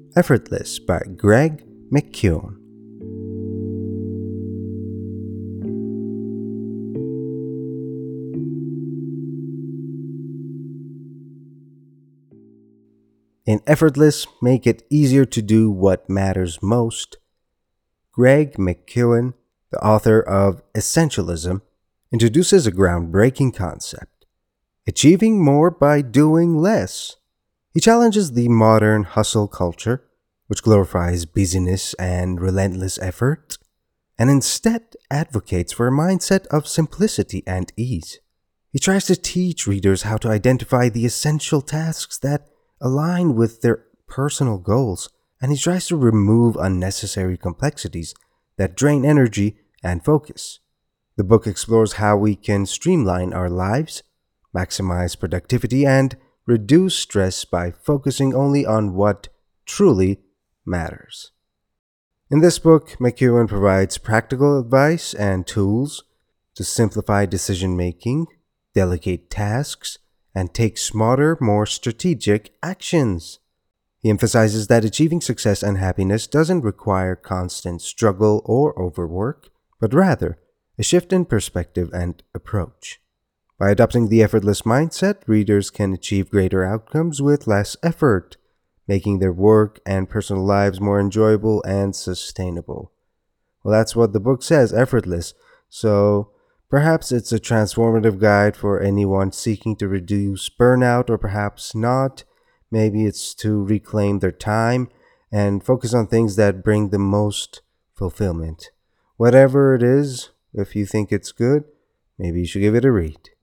Effortless by Greg McKeown. In Effortless, make it easier to do what matters most. Greg McKeown, the author of Essentialism, introduces a groundbreaking concept: achieving more by doing less. He challenges the modern hustle culture, which glorifies busyness and relentless effort, and instead advocates for a mindset of simplicity and ease. He tries to teach readers how to identify the essential tasks that align with their personal goals, and he tries to remove unnecessary complexities that drain energy and focus. The book explores how we can streamline our lives, maximize productivity, and reduce stress by focusing only on what truly matters. In this book, McEwen provides practical advice and tools to simplify decision making, delegate tasks, and take smarter, more strategic actions. He emphasizes that achieving success and happiness doesn't require constant struggle or overwork, but rather a shift in perspective and approach. By adopting the effortless mindset, readers can achieve greater outcomes with less effort, making their work and personal lives more enjoyable and sustainable. Well, that's what the book says, effortless. So perhaps it's a transformative guide for anyone seeking to reduce burnout, or perhaps not. Maybe it's to reclaim their time and focus on things that bring the most fulfillment. Whatever it is, if you think it's good, maybe you should give it a read.